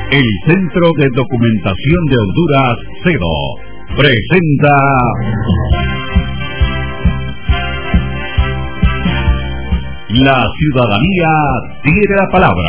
El Centro de Documentación de Honduras, CEDO, presenta La ciudadanía tiene la palabra.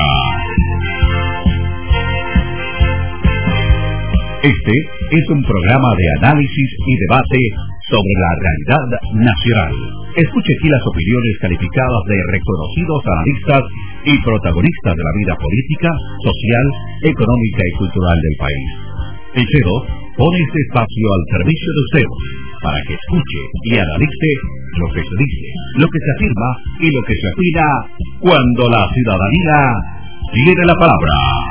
Este es un programa de análisis y debate sobre la realidad nacional. Escuche aquí las opiniones calificadas de reconocidos analistas y protagonistas de la vida política, social, económica y cultural del país. El CEDO pone este espacio al servicio de usted para que escuche y analice lo que se dice, lo que se afirma y lo que se opina cuando la ciudadanía tiene la palabra.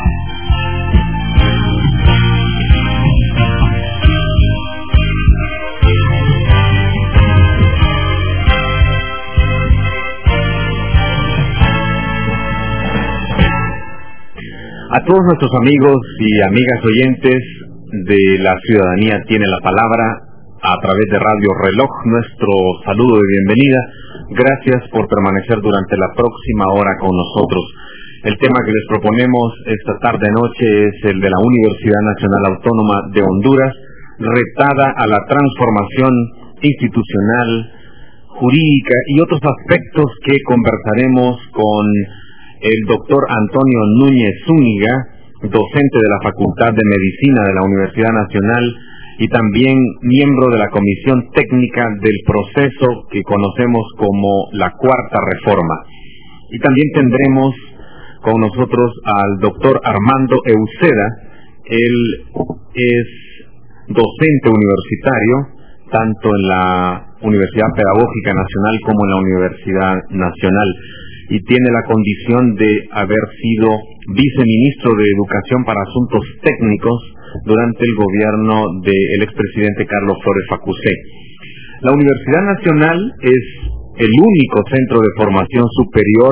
A todos nuestros amigos y amigas oyentes de La Ciudadanía Tiene la Palabra, a través de Radio Reloj, nuestro saludo de bienvenida. Gracias por permanecer durante la próxima hora con nosotros. El tema que les proponemos esta tarde-noche es el de la Universidad Nacional Autónoma de Honduras, retada a la transformación institucional, jurídica y otros aspectos que conversaremos con el doctor Antonio Núñez Zúñiga, docente de la Facultad de Medicina de la Universidad Nacional y también miembro de la Comisión Técnica del proceso que conocemos como la Cuarta Reforma. Y también tendremos con nosotros al doctor Armando Euseda. Él es docente universitario, tanto en la Universidad Pedagógica Nacional como en la Universidad Nacional, y tiene la condición de haber sido viceministro de Educación para Asuntos Técnicos durante el gobierno del expresidente Carlos Flores Facusé. La Universidad Nacional es el único centro de formación superior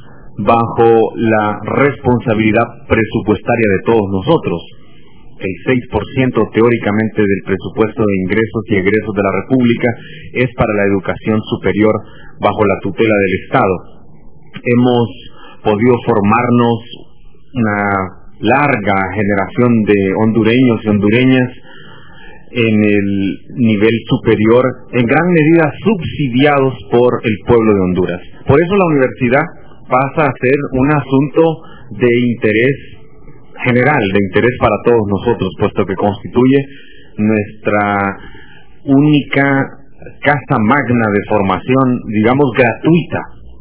bajo la responsabilidad presupuestaria de todos nosotros. El 6% teóricamente del presupuesto de ingresos y egresos de la República es para la educación superior bajo la tutela del Estado. Hemos podido formarnos una larga generación de hondureños y hondureñas en el nivel superior, en gran medida subsidiados por el pueblo de Honduras. Por eso la universidad pasa a ser un asunto de interés general, de interés para todos nosotros, puesto que constituye nuestra única casa magna de formación, digamos gratuita,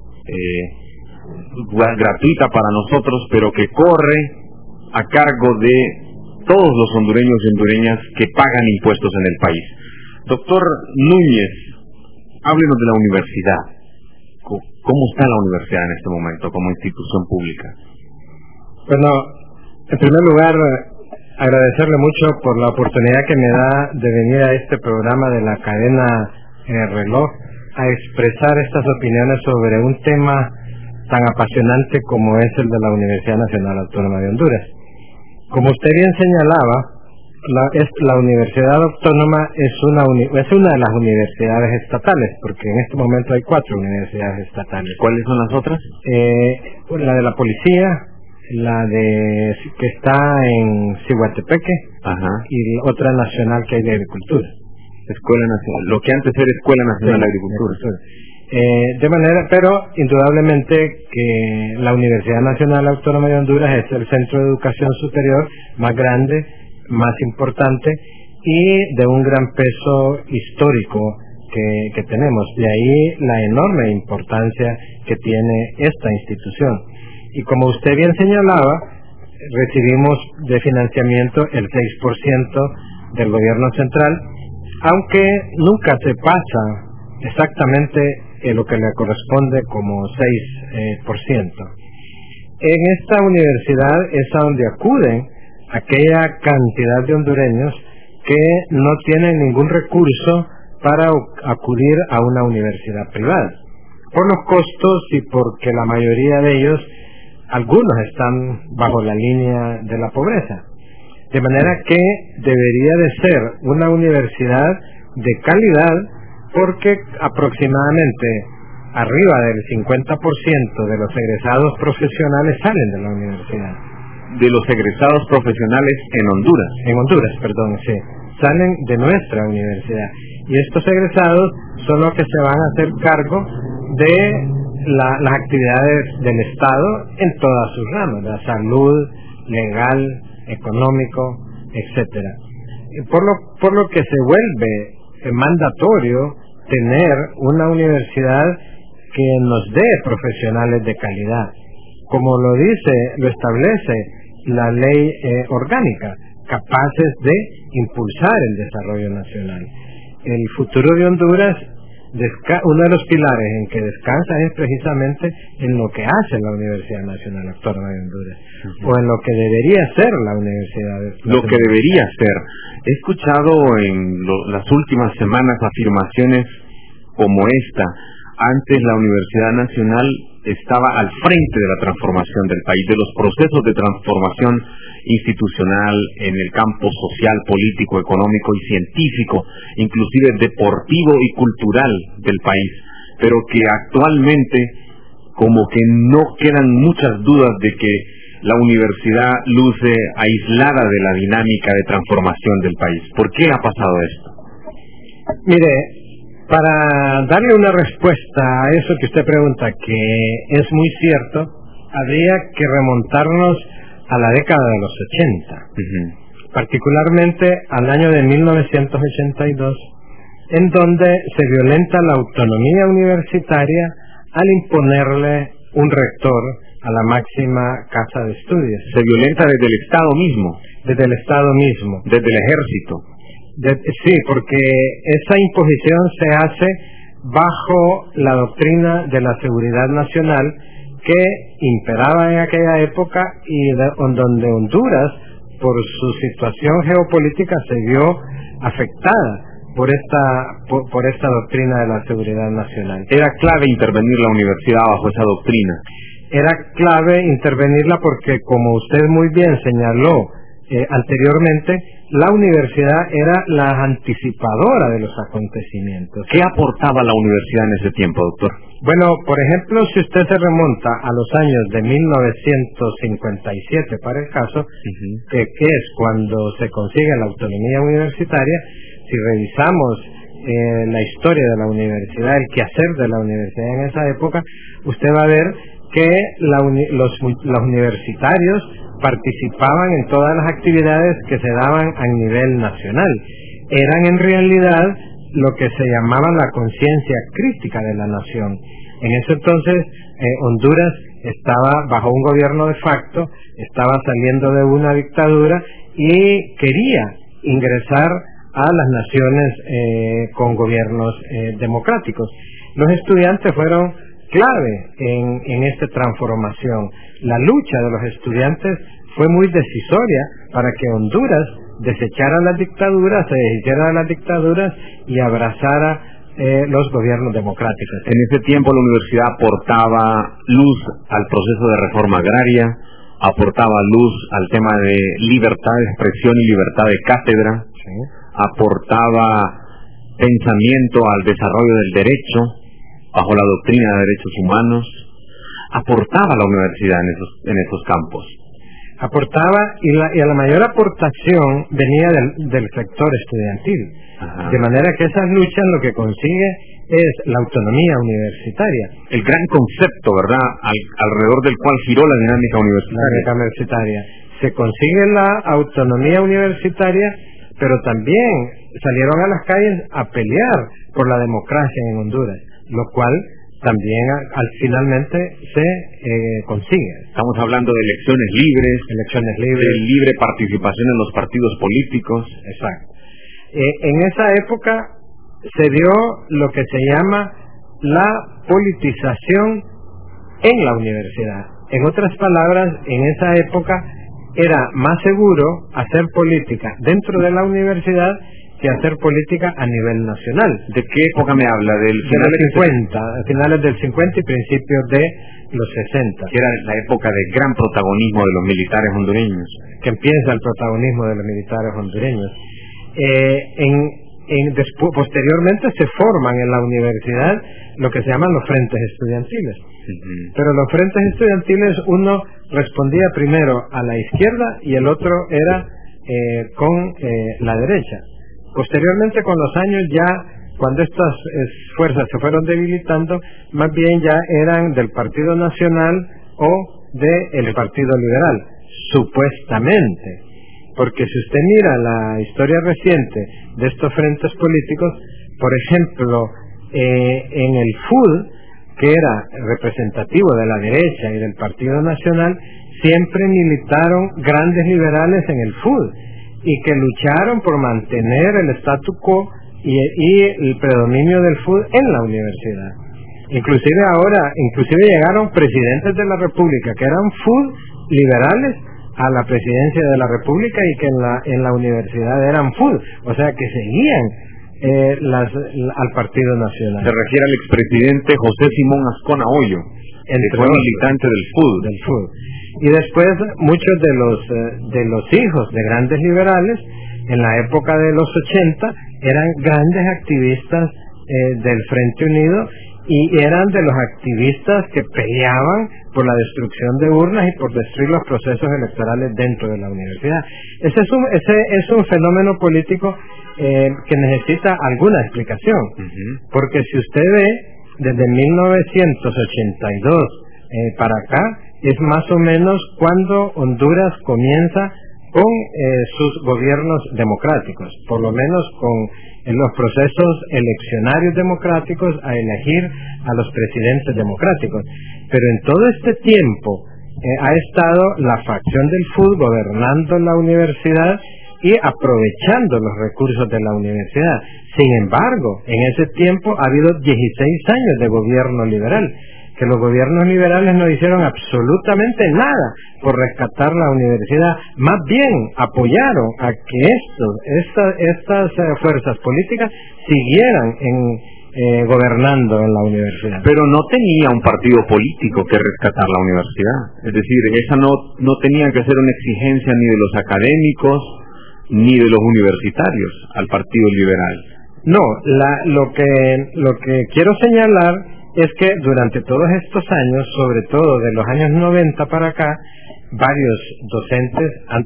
gratuita para nosotros, pero que corre a cargo de todos los hondureños y hondureñas que pagan impuestos en el país. Doctor Núñez, háblenos de la universidad. ¿Cómo está la universidad en este momento como institución pública? Bueno, en primer lugar, agradecerle mucho por la oportunidad que me da de venir a este programa de la cadena Reloj a expresar estas opiniones sobre un tema tan apasionante como es el de la Universidad Nacional Autónoma de Honduras. Como usted bien señalaba, la Universidad Autónoma es una de las universidades estatales, porque en este momento hay 4 universidades estatales. ¿Cuáles son las otras? La de la policía, la de que está en Ciguatepeque, y otra nacional que hay de agricultura. Escuela Nacional, lo que antes era Escuela Nacional de Agricultura. De manera, pero indudablemente que la Universidad Nacional Autónoma de Honduras es el centro de educación superior más grande, más importante y de un gran peso histórico que tenemos. De ahí la enorme importancia que tiene esta institución. Y como usted bien señalaba, recibimos de financiamiento el 6% del gobierno central, aunque nunca se pasa exactamente lo que le corresponde como 6%. En esta universidad es a donde acuden aquella cantidad de hondureños que no tienen ningún recurso para acudir a una universidad privada, por los costos y porque la mayoría de ellos, algunos están bajo la línea de la pobreza. De manera que debería de ser una universidad de calidad, porque aproximadamente arriba del 50% de los egresados profesionales salen de la universidad. de los egresados profesionales en Honduras. En Honduras, perdón, sí. Salen de nuestra universidad. Y estos egresados son los que se van a hacer cargo de las actividades del Estado en todas sus ramas, la salud, legal, económico, etcétera. Por lo que se vuelve mandatorio tener una universidad que nos dé profesionales de calidad, como lo establece la ley orgánica, capaces de impulsar el desarrollo nacional. El futuro de Honduras, uno de los pilares en que descansa es precisamente en lo que hace la Universidad Nacional Autónoma de Honduras, o en lo que debería ser la Universidad Nacional. Lo que debería ser. He escuchado en las últimas semanas afirmaciones como esta. Antes la Universidad Nacional estaba al frente de la transformación del país, de los procesos de transformación institucional en el campo social, político, económico y científico, inclusive deportivo y cultural del país, pero que actualmente como que no quedan muchas dudas de que la universidad luce aislada de la dinámica de transformación del país. ¿Por qué ha pasado esto? Mire, para darle una respuesta a eso que usted pregunta, que es muy cierto, habría que remontarnos a la década de los 80, particularmente al año de 1982, en donde se violenta la autonomía universitaria al imponerle un rector a la máxima casa de estudios. Se violenta desde el Estado mismo. Desde el Estado mismo. Desde el ejército. Sí, porque esa imposición se hace bajo la doctrina de la seguridad nacional que imperaba en aquella época y donde Honduras, por su situación geopolítica, se vio afectada por esta doctrina de la seguridad nacional. Era clave intervenir la universidad bajo esa doctrina. Era clave intervenirla porque, como usted muy bien señaló anteriormente, la universidad era la anticipadora de los acontecimientos. ¿Qué aportaba la universidad en ese tiempo, doctor? Bueno, por ejemplo, si usted se remonta a los años de 1957, para el caso, que es cuando se consigue la autonomía universitaria, si revisamos la historia de la universidad, el quehacer de la universidad en esa época, usted va a ver que los universitarios participaban en todas las actividades que se daban a nivel nacional. Eran en realidad lo que se llamaba la conciencia crítica de la nación. En ese entonces Honduras estaba bajo un gobierno de facto, estaba saliendo de una dictadura y quería ingresar a las naciones con gobiernos democráticos. Los estudiantes fueron clave en esta transformación. La lucha de los estudiantes fue muy decisoria para que Honduras desechara las dictaduras, se deshiciera de las dictaduras y abrazara los gobiernos democráticos. En ese tiempo la universidad aportaba luz al proceso de reforma agraria, aportaba luz al tema de libertad de expresión y libertad de cátedra, aportaba pensamiento al desarrollo del derecho bajo la doctrina de derechos humanos, aportaba la universidad en esos campos. Aportaba y la mayor aportación venía del sector estudiantil. Ajá. De manera que esas luchas lo que consigue es la autonomía universitaria. El gran concepto, ¿verdad?, alrededor del cual giró la dinámica universitaria. Se consigue la autonomía universitaria, pero también salieron a las calles a pelear por la democracia en Honduras, lo cual también finalmente se consigue. Estamos hablando de elecciones libres, de libre participación en los partidos políticos. Exacto. En esa época se dio lo que se llama la politización en la universidad. En otras palabras, en esa época era más seguro hacer política dentro de la universidad que hacer política a nivel nacional. ¿De qué época me habla? Finales del 50 y principios de los 60. Que era la época de gran protagonismo de los militares hondureños. Que empieza el protagonismo de los militares hondureños. posteriormente se forman en la universidad lo que se llaman los frentes estudiantiles. Pero los frentes estudiantiles, uno respondía primero a la izquierda y el otro era con la derecha. Posteriormente, con los años, cuando estas fuerzas se fueron debilitando, más bien ya eran del Partido Nacional o del Partido Liberal, supuestamente. Porque si usted mira la historia reciente de estos frentes políticos, por ejemplo, en el FUD, que era representativo de la derecha y del Partido Nacional, siempre militaron grandes liberales en el FUD y que lucharon por mantener el statu quo y el predominio del FUD en la universidad. Inclusive llegaron presidentes de la República que eran FUD liberales a la presidencia de la República y que en la universidad eran FUD, o sea que seguían al Partido Nacional. Se refiere al expresidente José Simón Ascona Hoyo, que fue militante del FUD. Y después muchos de los hijos de grandes liberales en la época de los 80 eran grandes activistas del Frente Unido y eran de los activistas que peleaban por la destrucción de urnas y por destruir los procesos electorales dentro de la universidad. Ese es un fenómeno político que necesita alguna explicación, porque si usted ve desde 1982 para acá, es más o menos cuando Honduras comienza con sus gobiernos democráticos, por lo menos en los procesos eleccionarios democráticos a elegir a los presidentes democráticos. Pero en todo este tiempo ha estado la facción del FUD gobernando la universidad y aprovechando los recursos de la universidad. Sin embargo, en ese tiempo ha habido 16 años de gobierno liberal, que los gobiernos liberales no hicieron absolutamente nada por rescatar la universidad, más bien apoyaron a que estas fuerzas políticas siguieran gobernando en la universidad. Pero no tenía un partido político que rescatar la universidad, es decir, esa no tenía que ser una exigencia ni de los académicos ni de los universitarios al Partido Liberal. No, lo que quiero señalar es que durante todos estos años, sobre todo de los años 90 para acá, varios docentes han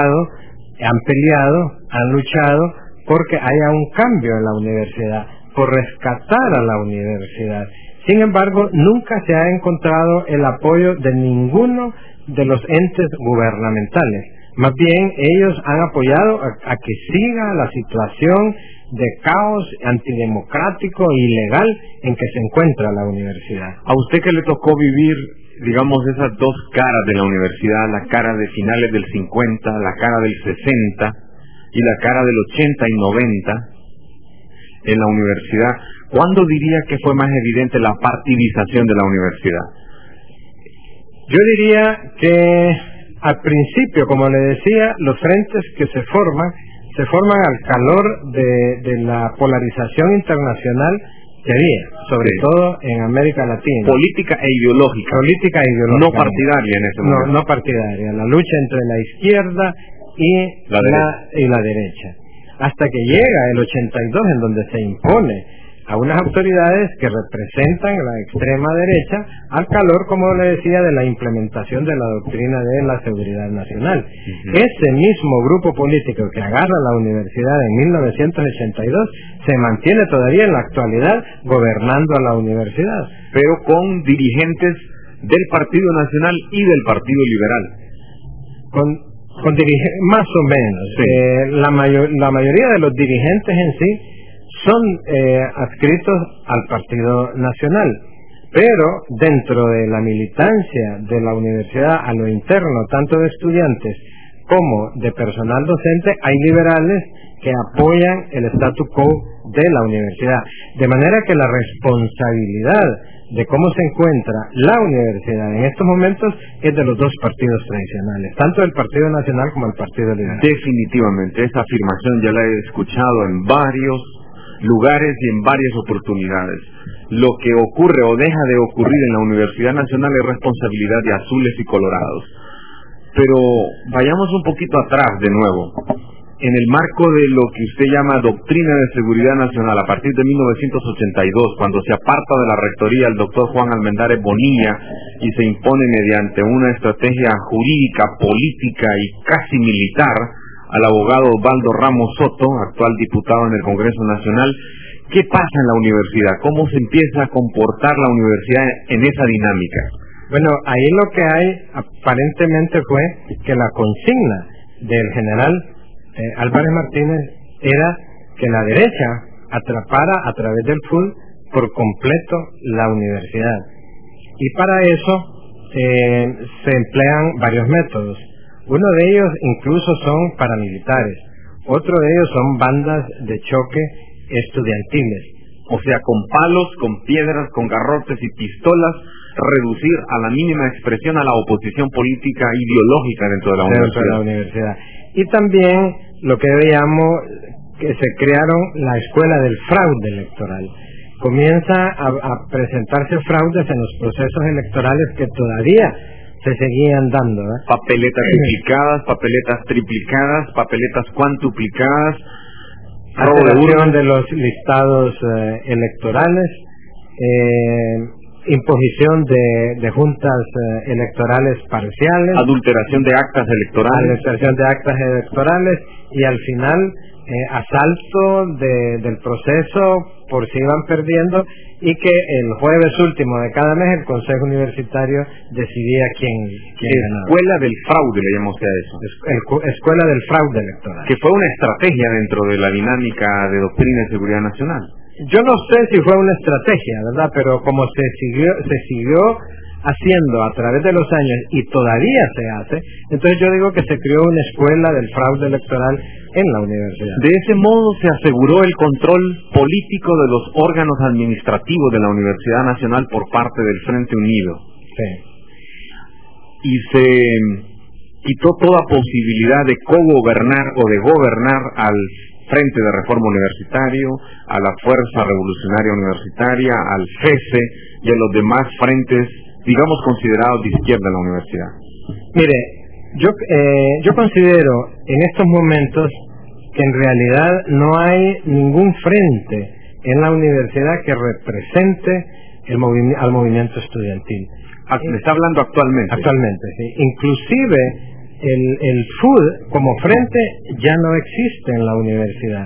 peleado, han luchado porque haya un cambio en la universidad, por rescatar a la universidad. Sin embargo, nunca se ha encontrado el apoyo de ninguno de los entes gubernamentales. Más bien, ellos han apoyado a que siga la situación de caos antidemocrático e ilegal en que se encuentra la universidad. ¿A usted que le tocó vivir, digamos, esas dos caras de la universidad, la cara de finales del 50, la cara del 60 y la cara del 80 y 90 en la universidad, cuándo diría que fue más evidente la partidización de la universidad? Yo diría que al principio, como le decía, los frentes que se forman al calor de la polarización internacional que había, sobre todo en América Latina. Política e ideológica. No partidaria en ese momento. No partidaria. La lucha entre la izquierda y la derecha. Hasta que llega el 82, en donde se impone a unas autoridades que representan la extrema derecha al calor, como le decía, de la implementación de la doctrina de la seguridad nacional. Ese mismo grupo político que agarra la universidad en 1982 se mantiene todavía en la actualidad gobernando a la universidad, pero con dirigentes del Partido Nacional y del Partido Liberal. Con más o menos. Sí. La mayoría de los dirigentes en sí son adscritos al Partido Nacional, pero dentro de la militancia de la universidad a lo interno, tanto de estudiantes como de personal docente, hay liberales que apoyan el statu quo de la universidad, de manera que la responsabilidad de cómo se encuentra la universidad en estos momentos es de los dos partidos tradicionales, tanto del Partido Nacional como del Partido Liberal. Definitivamente, esa afirmación ya la he escuchado en varios lugares y en varias oportunidades. Lo que ocurre o deja de ocurrir en la Universidad Nacional es responsabilidad de azules y colorados. Pero vayamos un poquito atrás de nuevo. en el marco de lo que usted llama Doctrina de Seguridad Nacional, a partir de 1982, cuando se aparta de la rectoría el doctor Juan Almendares Bonilla y se impone mediante una estrategia jurídica, política y casi militar al abogado Osvaldo Ramos Soto, actual diputado en el Congreso Nacional, ¿qué pasa en la universidad? ¿Cómo se empieza a comportar la universidad en esa dinámica? Bueno, ahí lo que hay aparentemente fue que la consigna del general Álvarez Martínez era que la derecha atrapara a través del FUD por completo la universidad. Y para eso se emplean varios métodos. Uno de ellos incluso son paramilitares. Otro de ellos son bandas de choque estudiantiles. O sea, con palos, con piedras, con garrotes y pistolas, reducir a la mínima expresión a la oposición política ideológica dentro de la universidad. Y también lo que yo llamo que se crearon la escuela del fraude electoral. Comienza a presentarse fraudes en los procesos electorales que todavía se seguían dando, ¿eh? Papeletas duplicadas, papeletas triplicadas, papeletas cuantuplicadas, alteración de los listados electorales, imposición de juntas electorales parciales, adulteración de actas electorales y al final asalto del proceso por si iban perdiendo, y que el jueves último de cada mes el Consejo Universitario decidía quién ganaba. Escuela del fraude le llamó usted a eso. Escuela del fraude electoral. Que fue una estrategia dentro de la dinámica de Doctrina de Seguridad Nacional. Yo no sé si fue una estrategia, ¿verdad? Pero como se siguió haciendo a través de los años y todavía se hace, entonces yo digo que se creó una escuela del fraude electoral en la universidad. De ese modo se aseguró el control político de los órganos administrativos de la Universidad Nacional por parte del Frente Unido. Sí. Y se quitó toda posibilidad de cogobernar o de gobernar al Frente de Reforma Universitario, a la Fuerza Revolucionaria Universitaria, al FESE y a los demás frentes, digamos, considerados de izquierda en la universidad. Mire, yo considero en estos momentos que en realidad no hay ningún frente en la universidad que represente al movimiento estudiantil. ¿Me está hablando actualmente? Actualmente, sí. Inclusive el FUD como frente ya no existe en la universidad.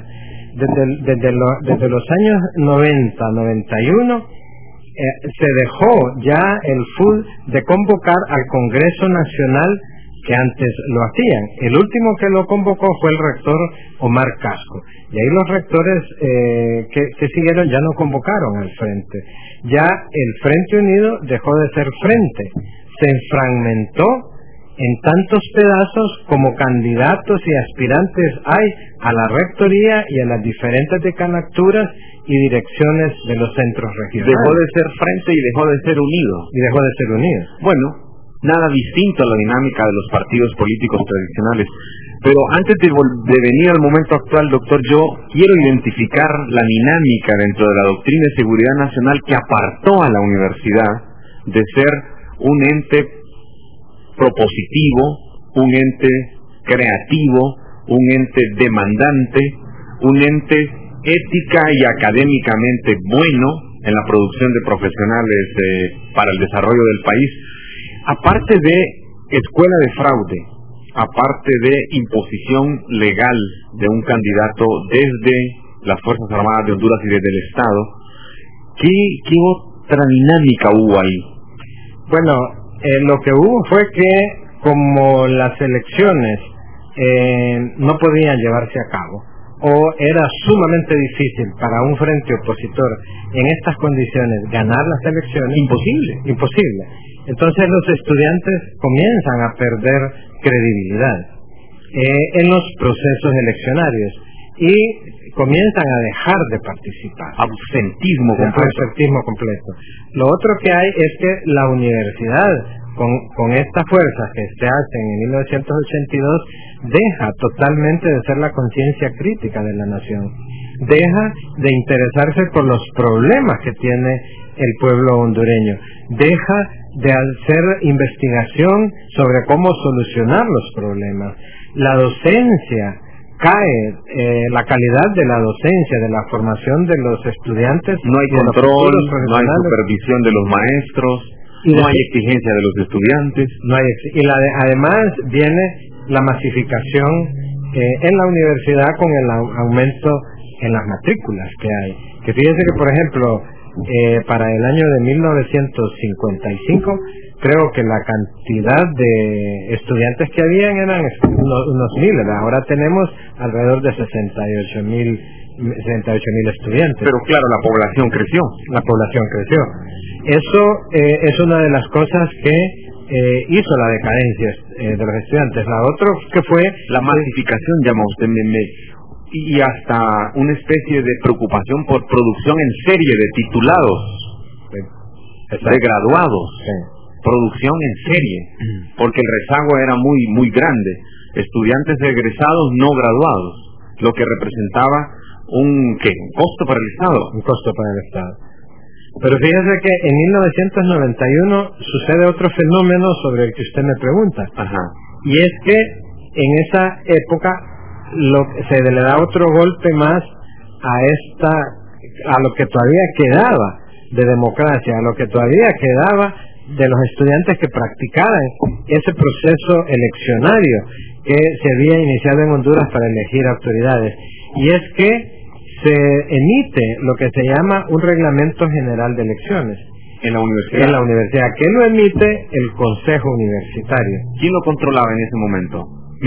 Desde los años 90, 91, se dejó ya el FUD de convocar al Congreso Nacional que antes lo hacían. El último que lo convocó fue el rector Omar Casco. Y ahí los rectores que siguieron ya no convocaron al frente. Ya el Frente Unido dejó de ser frente. Se fragmentó en tantos pedazos como candidatos y aspirantes hay a la rectoría y a las diferentes decanaturas y direcciones de los centros regionales. Dejó de ser frente y dejó de ser unido. Bueno, nada distinto a la dinámica de los partidos políticos tradicionales. Pero antes de venir al momento actual, doctor, yo quiero identificar la dinámica dentro de la Doctrina de Seguridad Nacional que apartó a la universidad de ser un ente propositivo, un ente creativo, un ente demandante, un ente ética y académicamente bueno en la producción de profesionales para el desarrollo del país, aparte de escuela de fraude, aparte de imposición legal de un candidato desde las Fuerzas Armadas de Honduras y desde el Estado, ¿qué otra dinámica hubo ahí? Bueno, lo que hubo fue que como las elecciones no podían llevarse a cabo, o era sumamente difícil para un frente opositor en estas condiciones ganar las elecciones, imposible. Entonces los estudiantes comienzan a perder credibilidad en los procesos eleccionarios y comienzan a dejar de participar. Absentismo completo. Lo otro que hay es que la universidad, con estas fuerzas que se hacen en 1982, deja totalmente de ser la conciencia crítica de la nación. Deja de interesarse por los problemas que tiene el pueblo hondureño. Deja de hacer investigación sobre cómo solucionar los problemas. La docencia cae la calidad de la docencia, de la formación de los estudiantes. No hay control, no hay supervisión de los maestros, no hay exigencia de los estudiantes. Además viene la masificación en la universidad con el aumento en las matrículas que hay. Que fíjense que, por ejemplo, para el año de 1955, creo que la cantidad de estudiantes que habían eran unos 1,000, ¿verdad? Ahora tenemos alrededor de 68,000 estudiantes. Pero claro, la población creció. Eso es una de las cosas que hizo la decadencia de los estudiantes. La otra que fue la masificación, llama usted, y hasta una especie de preocupación por producción en serie de titulados, de graduados. Sí. Producción en serie, porque el rezago era muy grande. Estudiantes egresados no graduados, lo que representaba un costo para el Estado. Un costo para el Estado. Pero fíjese que en 1991 sucede otro fenómeno sobre el que usted me pregunta. Ajá. Y es que en esa época se le da otro golpe más a lo que todavía quedaba de democracia, a lo que todavía quedaba de los estudiantes que practicaran ese proceso eleccionario que se había iniciado en Honduras para elegir autoridades. Y es que se emite lo que se llama un reglamento general de elecciones en la universidad. Que lo emite el Consejo Universitario. ¿Quién lo controlaba en ese momento?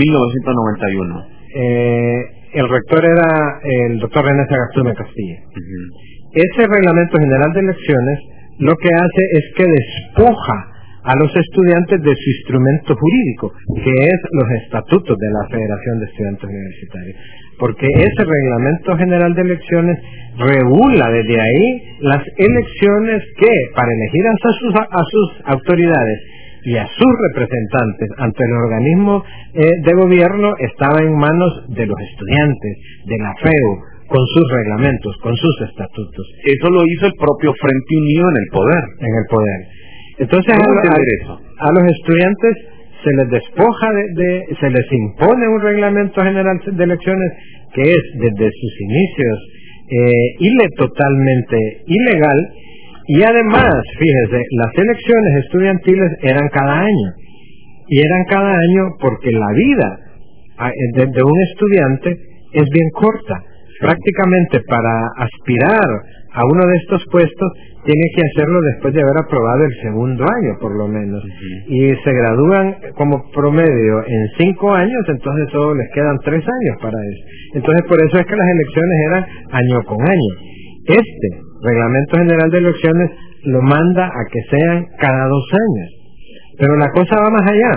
1991. El rector era el doctor René Sagastume Castilla. Ese reglamento general de elecciones lo que hace es que despoja a los estudiantes de su instrumento jurídico, que es los estatutos de la Federación de Estudiantes Universitarios, porque ese reglamento general de elecciones regula desde ahí las elecciones que, para elegir a sus autoridades y a sus representantes ante el organismo de gobierno, estaba en manos de los estudiantes, de la FEU, con sus reglamentos, con sus estatutos. Eso lo hizo el propio Frente Unido en el poder. Entonces a los estudiantes se les despoja se les impone un reglamento general de elecciones que es desde sus inicios totalmente ilegal, y además, fíjese, las elecciones estudiantiles eran cada año, porque la vida de un estudiante es bien corta. Prácticamente para aspirar a uno de estos puestos tiene que hacerlo después de haber aprobado el segundo año, por lo menos. Y se gradúan como promedio en 5 años, entonces solo les quedan 3 años para eso. Entonces por eso es que las elecciones eran año con año. Este Reglamento General de Elecciones lo manda a que sean cada 2 años. Pero la cosa va más allá.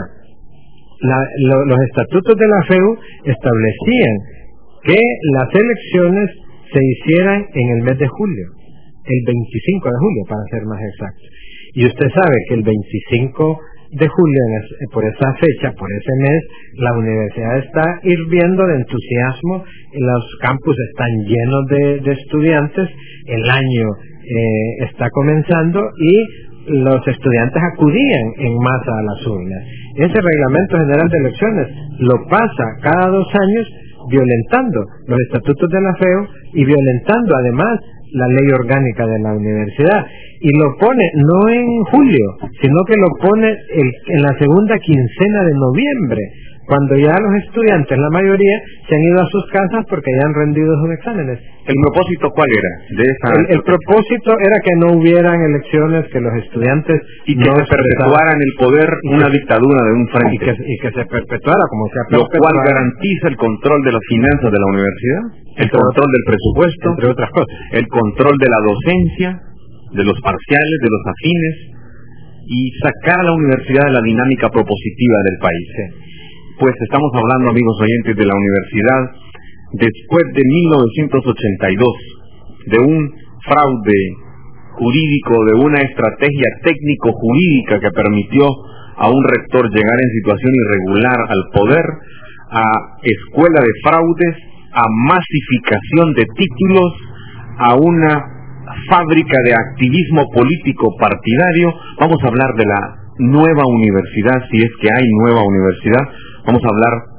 Los estatutos de la FEU establecían que las elecciones se hicieran en el mes de julio, el 25 de julio para ser más exacto. Y usted sabe que el 25 de julio, por esa fecha, por ese mes, la universidad está hirviendo de entusiasmo, los campus están llenos de estudiantes, el año está comenzando y los estudiantes acudían en masa a las urnas. Ese Reglamento General de Elecciones lo pasa cada 2 años, violentando los estatutos de la FEU y violentando además la ley orgánica de la universidad, y lo pone no en julio, sino que lo pone en la segunda quincena de noviembre, cuando ya los estudiantes, la mayoría, se han ido a sus casas porque ya han rendido sus exámenes. ¿El propósito cuál era? El propósito era que no hubieran elecciones, que los estudiantes y que se perpetuara en el poder una dictadura de un frente. Y que se perpetuara como se ha perpetuado. Lo cual garantiza el control de las finanzas de la universidad, el control del presupuesto, entre otras cosas, el control de la docencia, de los parciales, de los afines, y sacar a la universidad de la dinámica propositiva del país. Pues estamos hablando, amigos oyentes, de la universidad después de 1982, de un fraude jurídico, de una estrategia técnico-jurídica que permitió a un rector llegar en situación irregular al poder, a escuela de fraudes, a masificación de títulos, a una fábrica de activismo político partidario. Vamos a hablar de la nueva universidad, si es que hay nueva universidad. Vamos a hablar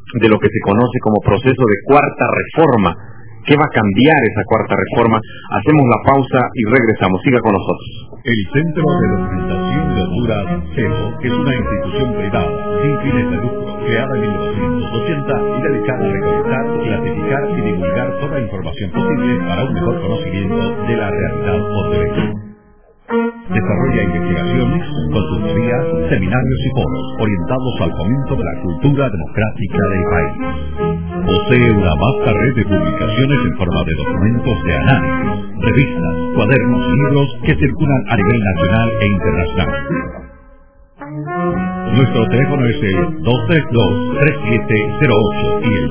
de lo que se conoce como proceso de cuarta reforma. ¿Qué va a cambiar esa cuarta reforma? Hacemos la pausa y regresamos. Siga con nosotros. El Centro de Documentación de Honduras, CEDO, es una institución privada sin fines de lucro, creada en 1980 y dedicada a recolectar, clasificar y divulgar toda información posible para un mejor conocimiento de la realidad hondureña. Desarrolla investigaciones, consultorías, seminarios y foros orientados al fomento de la cultura democrática del país. Posee una vasta red de publicaciones en forma de documentos de análisis, revistas, cuadernos y libros que circulan a nivel nacional e internacional. Nuestro teléfono es el 232-3708 y el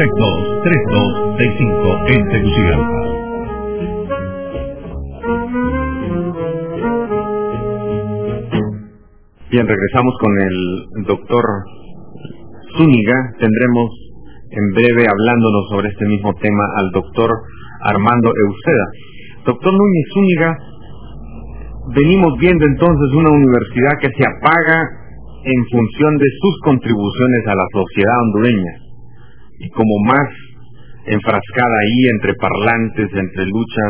232-3265 en Tegucigalpa. Bien, regresamos con el doctor Zúñiga. Tendremos en breve, hablándonos sobre este mismo tema, al doctor Armando Euseda. Doctor Núñez Zúñiga, venimos viendo entonces una universidad que se apaga en función de sus contribuciones a la sociedad hondureña, y como más enfrascada ahí entre parlantes, entre luchas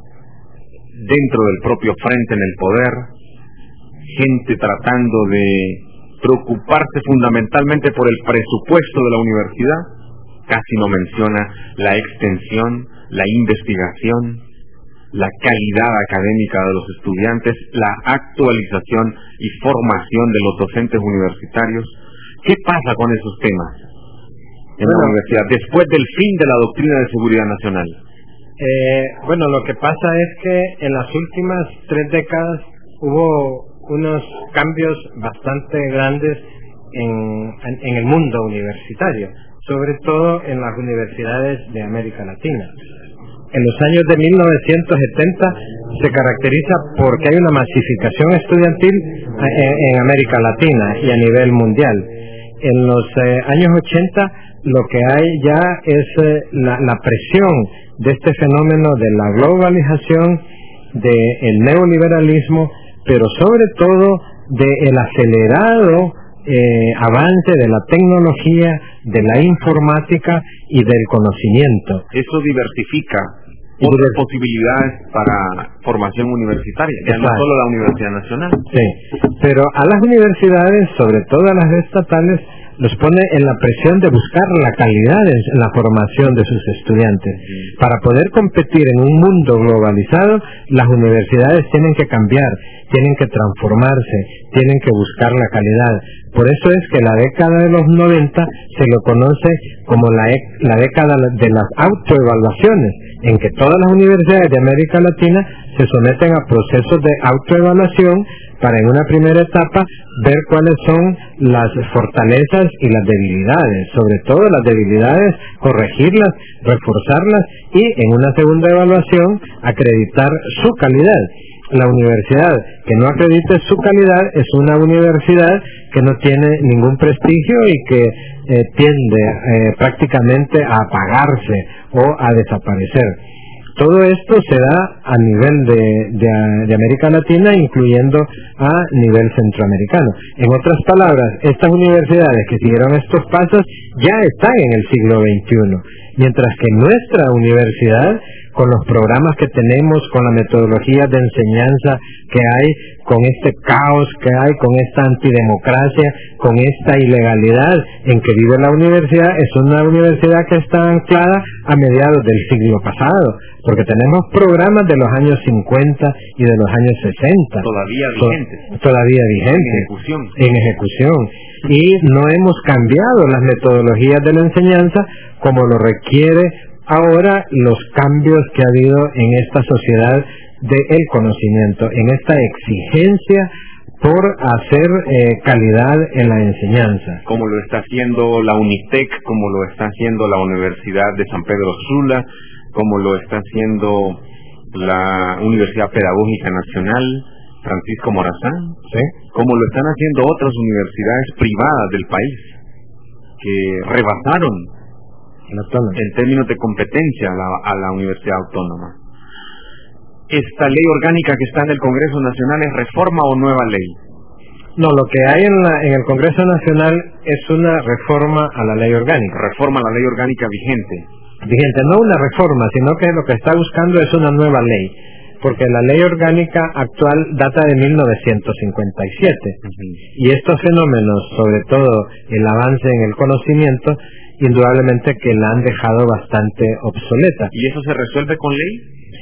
dentro del propio frente en el poder, gente tratando de preocuparse fundamentalmente por el presupuesto de la universidad. Casi no menciona la extensión, la investigación, la calidad académica de los estudiantes, la actualización y formación de los docentes universitarios. ¿Qué pasa con esos temas en la universidad después del fin de la doctrina de seguridad nacional? Lo que pasa es que en las últimas 3 décadas hubo unos cambios bastante grandes en el mundo universitario, sobre todo en las universidades de América Latina. En los años de 1970 se caracteriza porque hay una masificación estudiantil en América Latina y a nivel mundial. En los años 80 lo que hay ya es la presión de este fenómeno de la globalización, del neoliberalismo, pero sobre todo del acelerado avance de la tecnología, de la informática y del conocimiento. Eso diversifica otras posibilidades para formación universitaria, ya no solo la Universidad Nacional. Sí, pero a las universidades, sobre todo a las estatales, los pone en la presión de buscar la calidad en la formación de sus estudiantes. Para poder competir en un mundo globalizado, las universidades tienen que cambiar, tienen que transformarse, tienen que buscar la calidad. Por eso es que la década de los 90 se lo conoce como la década de las autoevaluaciones, en que todas las universidades de América Latina se someten a procesos de autoevaluación para en una primera etapa ver cuáles son las fortalezas y las debilidades, sobre todo las debilidades, corregirlas, reforzarlas y en una segunda evaluación acreditar su calidad. La universidad que no acredite su calidad es una universidad que no tiene ningún prestigio y que tiende prácticamente a apagarse o a desaparecer. Todo esto se da a nivel de América Latina, incluyendo a nivel centroamericano. En otras palabras, estas universidades que siguieron estos pasos ya están en el siglo XXI, mientras que nuestra universidad, con los programas que tenemos, con la metodología de enseñanza que hay, con este caos que hay, con esta antidemocracia, con esta ilegalidad en que vive la universidad, es una universidad que está anclada a mediados del siglo pasado, porque tenemos programas de los años 50 y de los años 60. Todavía vigentes. En ejecución. Y no hemos cambiado las metodologías de la enseñanza como lo requiere ahora los cambios que ha habido en esta sociedad del conocimiento, en esta exigencia por hacer calidad en la enseñanza. Como lo está haciendo la UNITEC, como lo está haciendo la Universidad de San Pedro Sula, como lo está haciendo la Universidad Pedagógica Nacional, Francisco Morazán, ¿sí?, como lo están haciendo otras universidades privadas del país, que rebasaron en términos de competencia a la Universidad Autónoma. ¿Esta ley orgánica que está en el Congreso Nacional es reforma o nueva ley? No, lo que hay en el Congreso Nacional es una reforma a la ley orgánica. Reforma a la ley orgánica vigente. Vigente, no una reforma, sino que lo que está buscando es una nueva ley, porque la ley orgánica actual data de 1957, y estos fenómenos, sobre todo el avance en el conocimiento, indudablemente que la han dejado bastante obsoleta. ¿Y eso se resuelve con ley?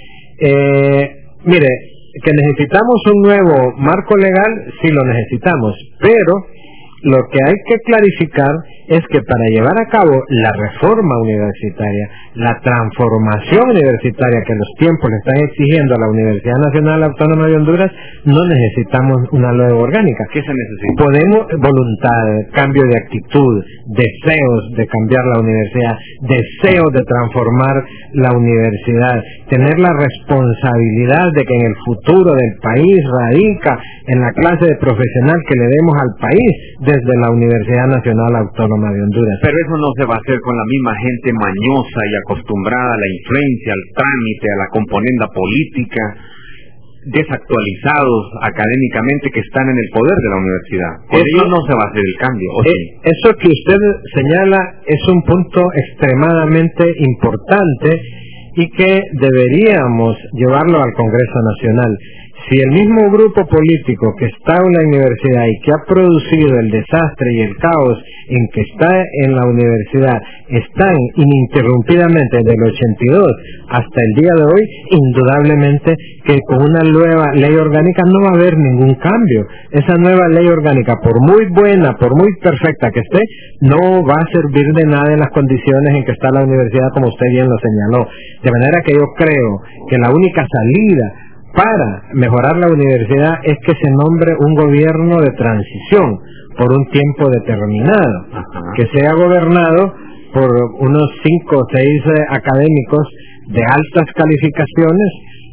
Mire, que necesitamos un nuevo marco legal, sí lo necesitamos, pero lo que hay que clarificar es que para llevar a cabo la reforma universitaria, la transformación universitaria que los tiempos le están exigiendo a la Universidad Nacional Autónoma de Honduras, no necesitamos una ley orgánica. ¿Qué se necesita? Podemos voluntad, cambio de actitud, deseos de cambiar la universidad, deseos de transformar la universidad, tener la responsabilidad de que en el futuro del país radica en la clase de profesional que le demos al país desde la Universidad Nacional Autónoma de Honduras. Pero eso no se va a hacer con la misma gente mañosa y acostumbrada a la influencia, al trámite, a la componenda política, desactualizados académicamente que están en el poder de la universidad. Con ellos no se va a hacer el cambio, ¿o sí? Eso que usted señala es un punto extremadamente importante y que deberíamos llevarlo al Congreso Nacional. Si el mismo grupo político que está en la universidad y que ha producido el desastre y el caos en que está en la universidad están ininterrumpidamente desde el 82 hasta el día de hoy, indudablemente que con una nueva ley orgánica no va a haber ningún cambio. Esa nueva ley orgánica, por muy buena, por muy perfecta que esté, no va a servir de nada en las condiciones en que está la universidad, como usted bien lo señaló. De manera que yo creo que la única salida para mejorar la universidad es que se nombre un gobierno de transición por un tiempo determinado, que sea gobernado por unos 5 o 6 académicos de altas calificaciones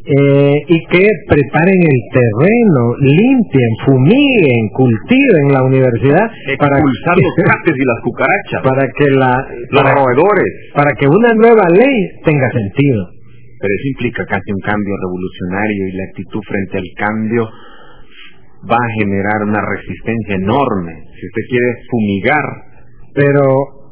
y que preparen el terreno, limpien, fumiguen, cultiven la universidad para expulsar los gatos y las cucarachas, para que los roedores, para que una nueva ley tenga sentido. Pero eso implica casi un cambio revolucionario y la actitud frente al cambio va a generar una resistencia enorme. Si usted quiere fumigar, pero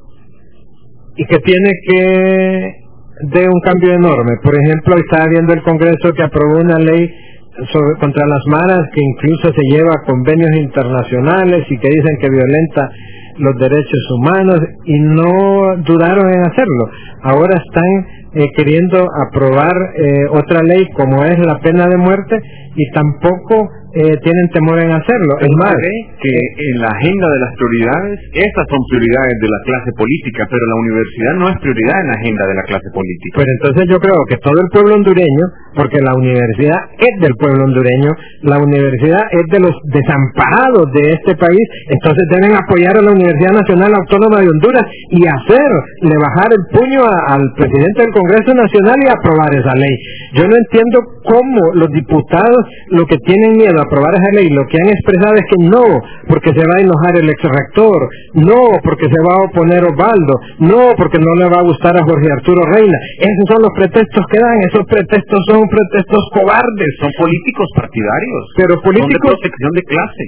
y que tiene que de un cambio enorme. Por ejemplo, estaba viendo el Congreso que aprobó una ley contra las maras que incluso se lleva a convenios internacionales y que dicen que violenta los derechos humanos y no dudaron en hacerlo. Ahora están queriendo aprobar otra ley como es la pena de muerte y tampoco tienen temor en hacerlo. Es más, que en la agenda de las prioridades, estas son prioridades de la clase política, pero la universidad no es prioridad en la agenda de la clase política. Pero entonces yo creo que todo el pueblo hondureño, porque la universidad es del pueblo hondureño, la universidad es de los desamparados de este país, entonces deben apoyar a la Universidad Nacional Autónoma de Honduras y hacerle bajar el puño al presidente del Congreso Nacional y aprobar esa ley. Yo no entiendo cómo los diputados lo que tienen miedo a aprobar esa ley, lo que han expresado es que no, porque se va a enojar el exrector, no, porque se va a oponer Osvaldo, no, porque no le va a gustar a Jorge Arturo Reina. Esos son los pretextos que dan, esos pretextos son pretextos cobardes. Son políticos partidarios, pero políticos, son de protección de clase.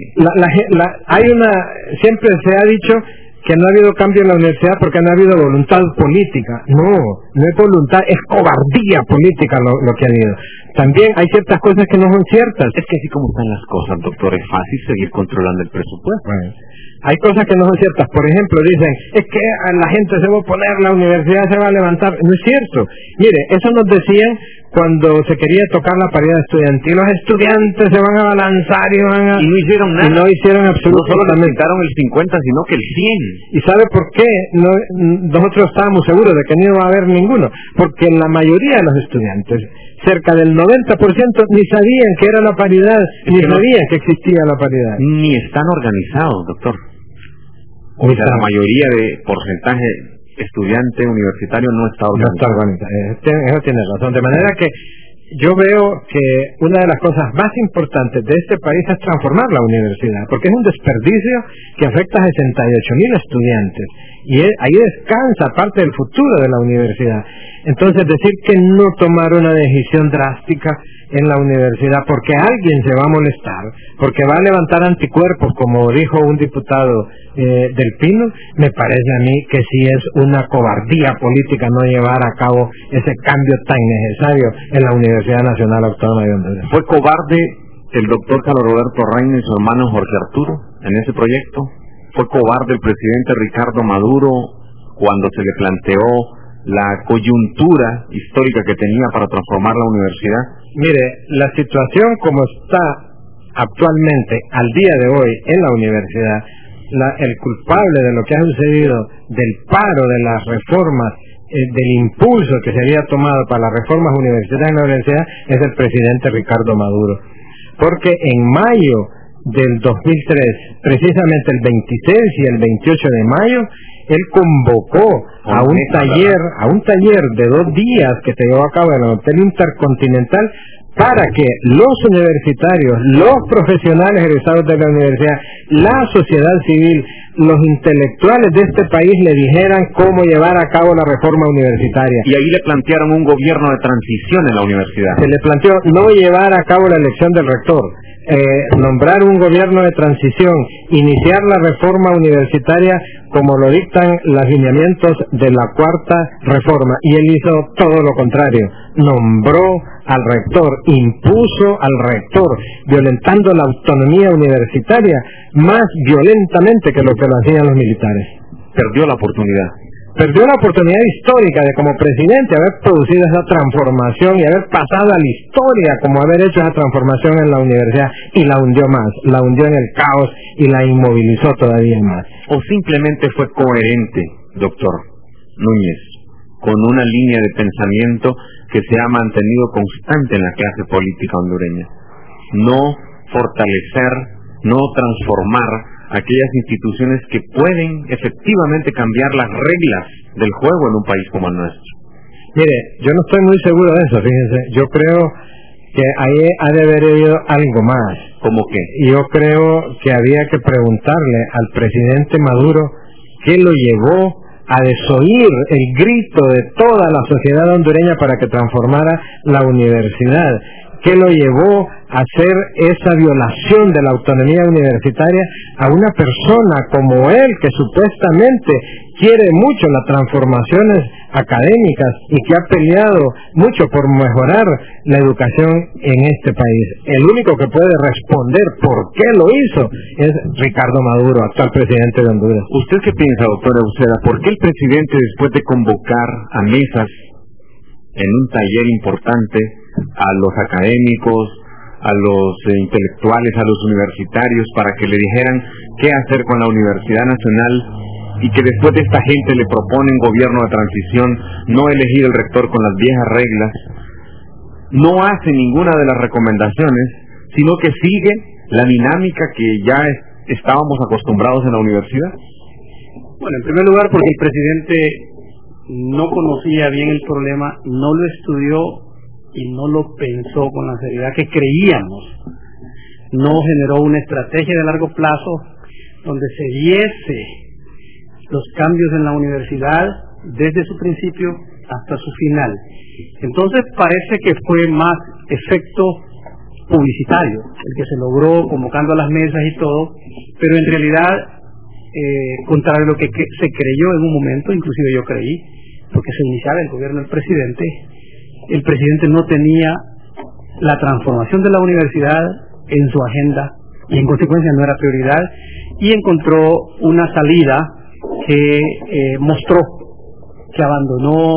Siempre se ha dicho que no ha habido cambio en la universidad porque no ha habido voluntad política. No es voluntad, es cobardía política lo que ha habido. También hay ciertas cosas que no son ciertas. Es que así como están las cosas, doctor, es fácil seguir controlando el presupuesto. Bueno, hay cosas que no son ciertas. Por ejemplo, dicen, es que a la gente se va a oponer, la universidad se va a levantar. No es cierto. Mire, eso nos decían cuando se quería tocar la paridad estudiantil. Los estudiantes se van a lanzar y van a... Y no hicieron nada. Y no hicieron absolutamente. No solo necesitaron el 50, sino que el 100. ¿Y sabe por qué? Nosotros estábamos seguros de que no iba a haber ninguno. Porque la mayoría de los estudiantes, cerca del 90%, ni sabían que era la paridad, ni sabían que existía la paridad. Ni están organizados, doctor. O sea, la mayoría de porcentaje estudiante universitario no está organizado. No está organizado. Eso tiene razón. De manera que yo veo que una de las cosas más importantes de este país es transformar la universidad, porque es un desperdicio que afecta a 68,000 estudiantes y ahí descansa parte del futuro de la universidad. Entonces, decir que no tomar una decisión drástica en la universidad porque alguien se va a molestar, porque va a levantar anticuerpos, como dijo un diputado del Pino, me parece a mí que sí es una cobardía política no llevar a cabo ese cambio tan necesario en la Universidad Nacional Autónoma de Honduras. ¿Fue cobarde el doctor Carlos Roberto Reina y su hermano Jorge Arturo en ese proyecto? ¿Fue cobarde el presidente Ricardo Maduro cuando se le planteó la coyuntura histórica que tenía para transformar la universidad? Mire, la situación como está actualmente, al día de hoy, en la universidad, el culpable de lo que ha sucedido, del paro, de las reformas, del impulso que se había tomado para las reformas universitarias en la universidad, es el presidente Ricardo Maduro. Porque en mayo del 2003, precisamente el 26 y el 28 de mayo, él convocó a un taller de 2 días que se llevó a cabo en el Hotel Intercontinental para que los universitarios, los profesionales egresados de la universidad, la sociedad civil, los intelectuales de este país le dijeran cómo llevar a cabo la reforma universitaria. Y ahí le plantearon un gobierno de transición en la universidad. Se le planteó no llevar a cabo la elección del rector, nombrar un gobierno de transición, iniciar la reforma universitaria como lo dictan los lineamientos de la cuarta reforma, y él hizo todo lo contrario, nombró al rector, impuso al rector, violentando la autonomía universitaria más violentamente que lo que lo hacían los militares. Perdió la oportunidad histórica de como presidente haber producido esa transformación y haber pasado a la historia como haber hecho esa transformación en la universidad, y la hundió más, la hundió en el caos y la inmovilizó todavía más. ¿O simplemente fue coherente, doctor Núñez, con una línea de pensamiento que se ha mantenido constante en la clase política hondureña? No fortalecer, no transformar aquellas instituciones que pueden efectivamente cambiar las reglas del juego en un país como el nuestro. Mire, yo no estoy muy seguro de eso, fíjense. Yo creo que ahí ha de haber habido algo más. ¿Cómo qué? Yo creo que había que preguntarle al presidente Maduro qué lo llevó a desoír el grito de toda la sociedad hondureña para que transformara la universidad. ¿Qué lo llevó a hacer esa violación de la autonomía universitaria a una persona como él, que supuestamente quiere mucho las transformaciones académicas y que ha peleado mucho por mejorar la educación en este país? El único que puede responder por qué lo hizo es Ricardo Maduro, actual presidente de Honduras. ¿Usted qué piensa, doctora Uceda? ¿Por qué el presidente, después de convocar a mesas en un taller importante a los académicos, a los intelectuales, a los universitarios, para que le dijeran qué hacer con la Universidad Nacional, y que después de esta gente le proponen gobierno de transición, no elegir el rector con las viejas reglas, no hace ninguna de las recomendaciones, sino que sigue la dinámica que ya estábamos acostumbrados en la universidad? Bueno, en primer lugar, porque el presidente no conocía bien el problema, no lo estudió y no lo pensó con la seriedad que creíamos. No generó una estrategia de largo plazo donde se viese los cambios en la universidad desde su principio hasta su final. Entonces parece que fue más efecto publicitario el que se logró convocando a las mesas y todo, pero en realidad, contrario a lo que se creyó en un momento, inclusive yo creí, porque se iniciaba el gobierno del presidente, el presidente no tenía la transformación de la universidad en su agenda y en consecuencia no era prioridad, y encontró una salida que mostró que abandonó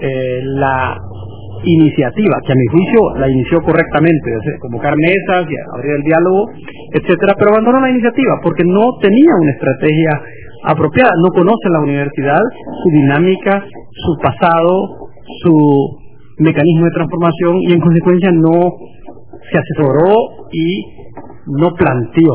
la iniciativa, que a mi juicio la inició correctamente, de convocar mesas y abrir el diálogo, etcétera, pero abandonó la iniciativa porque no tenía una estrategia apropiada, no conoce la universidad, su dinámica, su pasado, su mecanismo de transformación, y en consecuencia no se asesoró y no planteó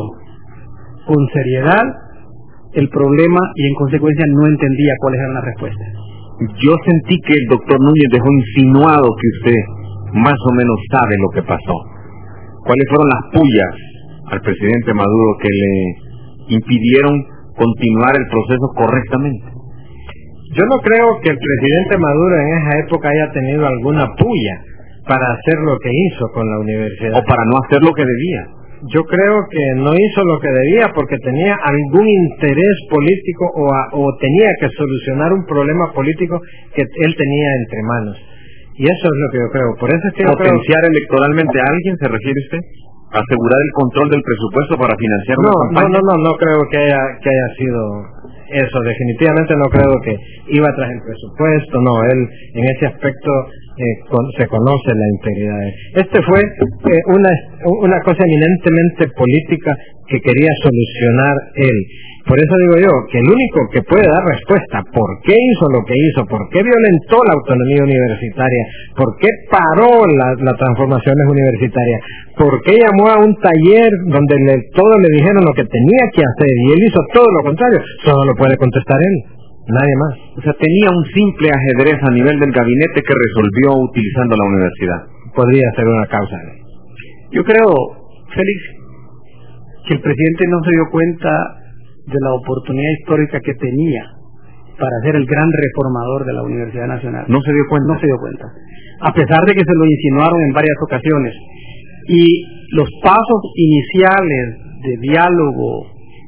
con seriedad el problema, y en consecuencia no entendía cuáles eran las respuestas. Yo sentí que el doctor Núñez dejó insinuado que usted más o menos sabe lo que pasó. ¿Cuáles fueron las pullas al presidente Maduro que le impidieron continuar el proceso correctamente? Yo no creo que el presidente Maduro en esa época haya tenido alguna puya para hacer lo que hizo con la universidad. O para no hacer lo que debía. Yo creo que no hizo lo que debía porque tenía algún interés político o tenía que solucionar un problema político que él tenía entre manos. Y eso es lo que yo creo. Por eso es que ¿Potenciar electoralmente a alguien, se refiere usted? ¿Asegurar el control del presupuesto para financiar una campaña? No creo que haya sido eso. Definitivamente no creo que iba tras el presupuesto. No, él en ese aspecto se conoce la integridad. Este fue una cosa eminentemente política que quería solucionar él. Por eso digo yo que el único que puede dar respuesta por qué hizo lo que hizo, por qué violentó la autonomía universitaria, por qué paró las transformaciones universitarias, por qué llamó a un taller donde todos le dijeron lo que tenía que hacer y él hizo todo lo contrario, solo lo puede contestar él, nadie más. O sea, tenía un simple ajedrez a nivel del gabinete que resolvió utilizando la universidad. Podría ser una causa. Yo creo, Félix, que el presidente no se dio cuenta de la oportunidad histórica que tenía para ser el gran reformador de la Universidad Nacional. No se dio cuenta. No se dio cuenta. A pesar de que se lo insinuaron en varias ocasiones. Y los pasos iniciales de diálogo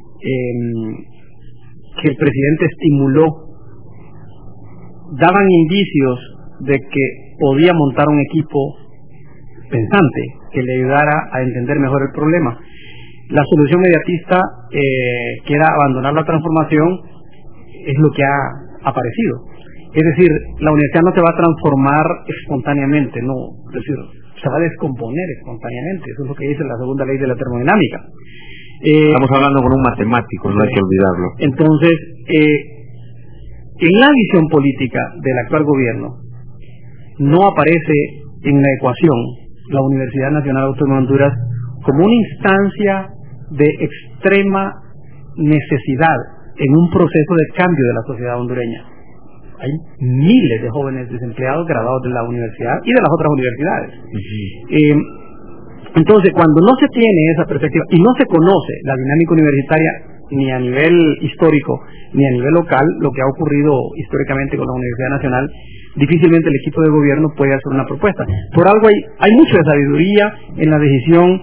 que el presidente estimuló daban indicios de que podía montar un equipo pensante que le ayudara a entender mejor el problema. La solución mediatista, que era abandonar la transformación, es lo que ha aparecido. Es decir, la universidad no se va a transformar espontáneamente, no, es decir, se va a descomponer espontáneamente. Eso es lo que dice la segunda ley de la termodinámica. Estamos hablando con un matemático, no hay que olvidarlo. Entonces, en la visión política del actual gobierno, no aparece en la ecuación la Universidad Nacional Autónoma de Honduras como una instancia de extrema necesidad en un proceso de cambio de la sociedad hondureña. Hay miles de jóvenes desempleados graduados de la universidad y de las otras universidades. Entonces, cuando no se tiene esa perspectiva y no se conoce la dinámica universitaria ni a nivel histórico ni a nivel local, lo que ha ocurrido históricamente con la Universidad Nacional, difícilmente el equipo de gobierno puede hacer una propuesta. Por algo hay mucho de sabiduría en la decisión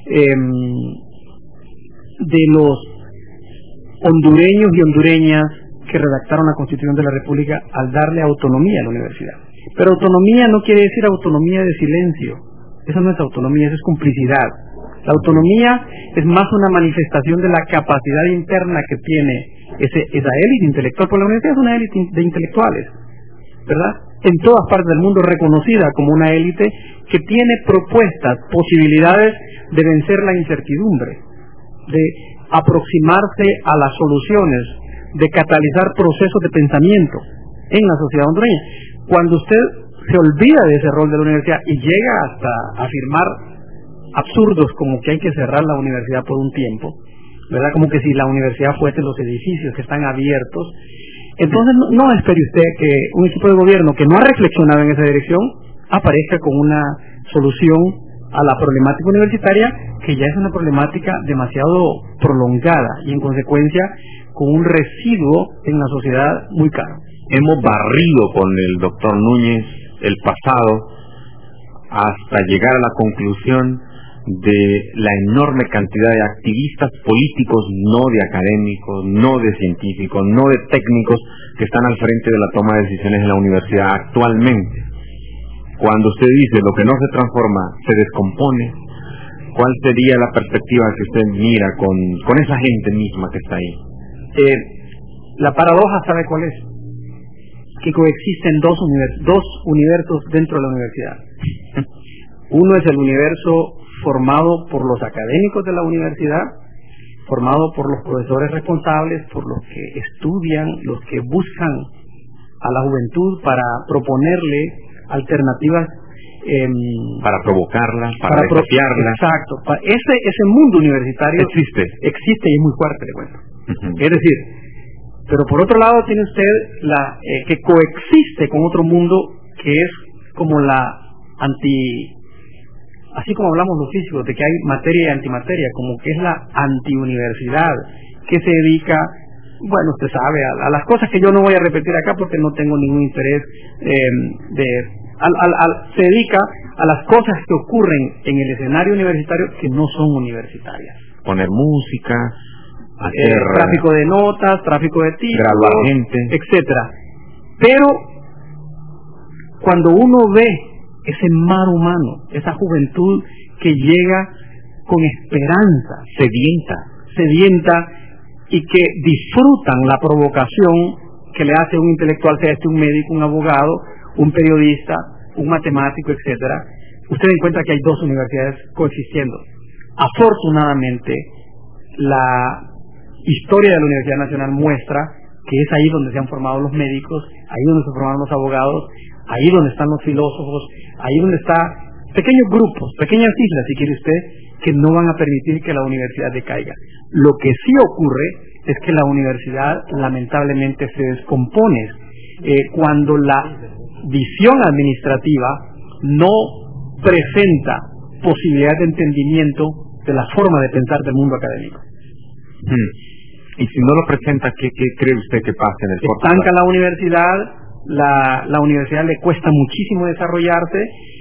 de los hondureños y hondureñas que redactaron la Constitución de la República al darle autonomía a la universidad. Pero autonomía no quiere decir autonomía de silencio. Eso no es autonomía, eso es complicidad. La autonomía es más una manifestación de la capacidad interna que tiene esa élite intelectual, porque la universidad es una élite de intelectuales, ¿verdad? En todas partes del mundo reconocida como una élite que tiene propuestas, posibilidades de vencer la incertidumbre, de aproximarse a las soluciones, de catalizar procesos de pensamiento en la sociedad hondureña. Cuando usted se olvida de ese rol de la universidad y llega hasta afirmar absurdos como que hay que cerrar la universidad por un tiempo, ¿verdad? Como que si la universidad fuese los edificios que están abiertos. Entonces no espere usted que un equipo de gobierno que no ha reflexionado en esa dirección aparezca con una solución a la problemática universitaria, que ya es una problemática demasiado prolongada y en consecuencia con un residuo en la sociedad muy caro. Hemos barrido con el doctor Núñez el pasado hasta llegar a la conclusión de la enorme cantidad de activistas políticos, no de académicos, no de científicos, no de técnicos, que están al frente de la toma de decisiones en la universidad actualmente. Cuando usted dice lo que no se transforma se descompone, ¿cuál sería la perspectiva que usted mira con esa gente misma que está ahí? La paradoja, ¿sabe cuál es? Que coexisten dos universos dentro de la universidad. Uno es el universo formado por los académicos de la universidad, formado por los profesores responsables, por los que estudian, los que buscan a la juventud para proponerle alternativas, para provocarla, para desafiarla. Exacto. Ese mundo universitario existe y es muy fuerte, bueno. Es decir, pero por otro lado tiene usted que coexiste con otro mundo que es como la así como hablamos los físicos, de que hay materia y antimateria, como que es la antiuniversidad, que se dedica, bueno, usted sabe, a las cosas que yo no voy a repetir acá porque no tengo ningún interés, se dedica a las cosas que ocurren en el escenario universitario que no son universitarias. Poner música, hacer tráfico de notas, tráfico de títulos, graduar gente, etcétera. Pero cuando uno ve ese mar humano, esa juventud que llega con esperanza, sedienta y que disfrutan la provocación que le hace un intelectual, sea este un médico, un abogado, un periodista, un matemático, etcétera, usted encuentra que hay dos universidades coexistiendo. Afortunadamente, la historia de la Universidad Nacional muestra que es ahí donde se han formado los médicos, ahí donde se formaron los abogados, ahí donde están los filósofos, ahí donde están pequeños grupos, pequeñas islas, si quiere usted, que no van a permitir que la universidad decaiga. Lo que sí ocurre es que la universidad lamentablemente se descompone cuando la visión administrativa no presenta posibilidades de entendimiento de la forma de pensar del mundo académico. Y si no lo presenta, ¿qué cree usted que pasa en el corto plazo? Estanca la universidad, la universidad le cuesta muchísimo desarrollarse,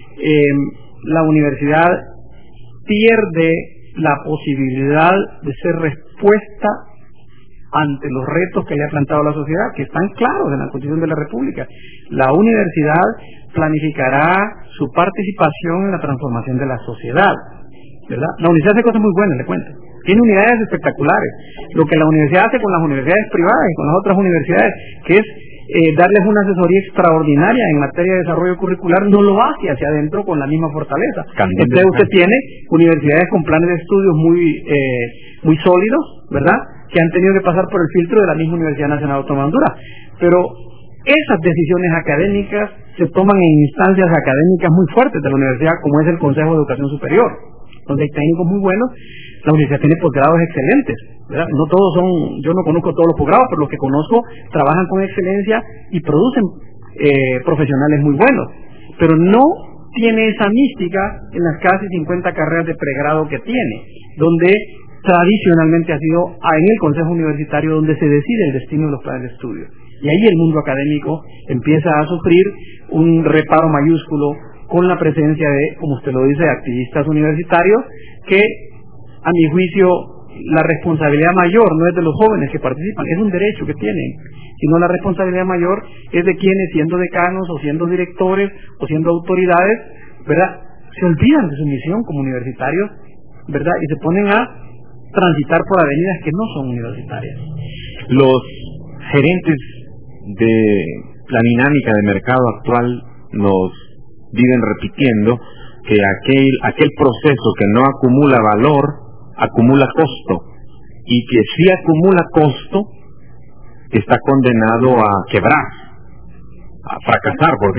la universidad pierde la posibilidad de ser respuesta ante los retos que le ha planteado la sociedad, que están claros en la Constitución de la República. La universidad planificará su participación en la transformación de la sociedad, ¿verdad? La universidad hace cosas muy buenas, le cuento. Tiene unidades espectaculares. Lo que la universidad hace con las universidades privadas y con las otras universidades, que es darles una asesoría extraordinaria en materia de desarrollo curricular, no lo hace hacia adentro con la misma fortaleza. Entonces usted tiene universidades con planes de estudios muy sólidos, ¿verdad?, que han tenido que pasar por el filtro de la misma Universidad Nacional Autónoma de Honduras. Pero esas decisiones académicas se toman en instancias académicas muy fuertes de la universidad, como es el Consejo de Educación Superior, donde hay técnicos muy buenos. La universidad tiene posgrados excelentes, ¿verdad? No todos son, yo no conozco todos los posgrados, pero los que conozco trabajan con excelencia y producen profesionales muy buenos, pero no tiene esa mística en las casi 50 carreras de pregrado que tiene, donde tradicionalmente ha sido en el Consejo Universitario donde se decide el destino de los planes de estudio. Y ahí el mundo académico empieza a sufrir un reparo mayúsculo con la presencia de, como usted lo dice, activistas universitarios que, a mi juicio, la responsabilidad mayor no es de los jóvenes que participan, es un derecho que tienen, sino la responsabilidad mayor es de quienes, siendo decanos o siendo directores o siendo autoridades, ¿verdad?, se olvidan de su misión como universitarios, ¿verdad?, y se ponen a transitar por avenidas que no son universitarias. Los gerentes de la dinámica de mercado actual nos viven repitiendo que aquel proceso que no acumula valor acumula costo, y que si acumula costo está condenado a quebrar, a fracasar, porque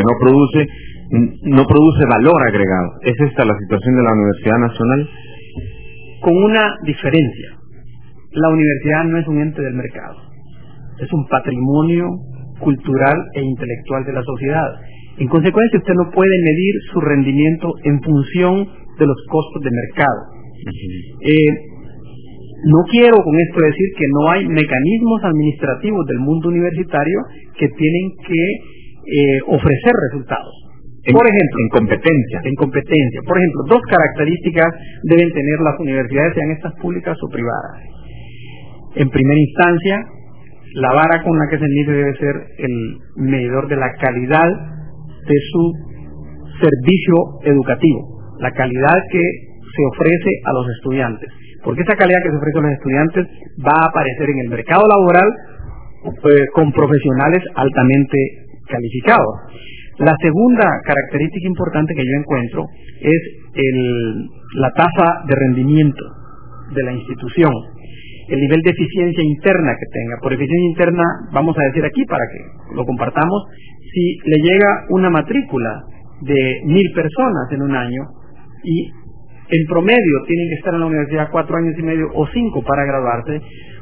no produce valor agregado. ¿Es esta la situación de la Universidad Nacional? Con una diferencia: la universidad no es un ente del mercado, es un patrimonio cultural e intelectual de la sociedad. En consecuencia, usted no puede medir su rendimiento en función de los costos de mercado. No quiero con esto decir que no hay mecanismos administrativos del mundo universitario que tienen que ofrecer resultados. Por ejemplo, en competencia. Por ejemplo, dos características deben tener las universidades, sean estas públicas o privadas. En primera instancia, la vara con la que se mide debe ser el medidor de la calidad de su servicio educativo, la calidad que se ofrece a los estudiantes, porque esa calidad que se ofrece a los estudiantes va a aparecer en el mercado laboral con profesionales altamente calificados. La segunda característica importante que yo encuentro es la tasa de rendimiento de la institución, el nivel de eficiencia interna que tenga. Por eficiencia interna, vamos a decir aquí, para que lo compartamos, si le llega una matrícula de 1,000 personas en un año y en promedio tienen que estar en la universidad 4 años y medio o 5 para graduarse,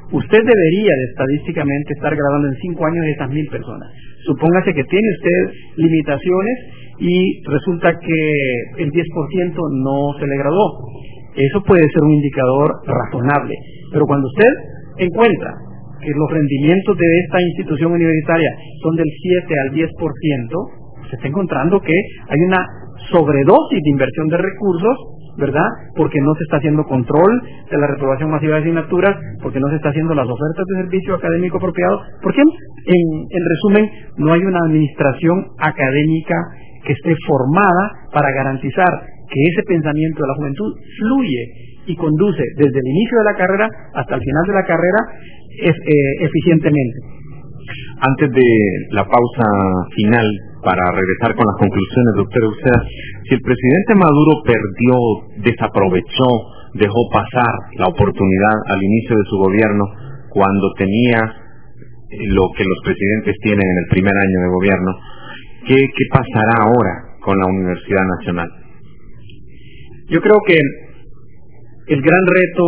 Usted debería de estadísticamente estar graduando en 5 años de esas 1,000 personas. Supóngase que tiene usted limitaciones y resulta que el 10% no se le graduó. Eso puede ser un indicador razonable. Pero cuando usted encuentra que los rendimientos de esta institución universitaria son del 7 al 10%, se está encontrando que hay una sobredosis de inversión de recursos, ¿verdad? Porque no se está haciendo control de la reprobación masiva de asignaturas, porque no se está haciendo las ofertas de servicio académico apropiado, porque en resumen no hay una administración académica que esté formada para garantizar que ese pensamiento de la juventud fluye y conduce desde el inicio de la carrera hasta el final de la carrera eficientemente. Antes de la pausa final, para regresar con las conclusiones, doctor Uceda, si el presidente Maduro desaprovechó, dejó pasar la oportunidad al inicio de su gobierno, cuando tenía lo que los presidentes tienen en el primer año de gobierno, ¿qué pasará ahora con la Universidad Nacional? Yo creo que el gran reto,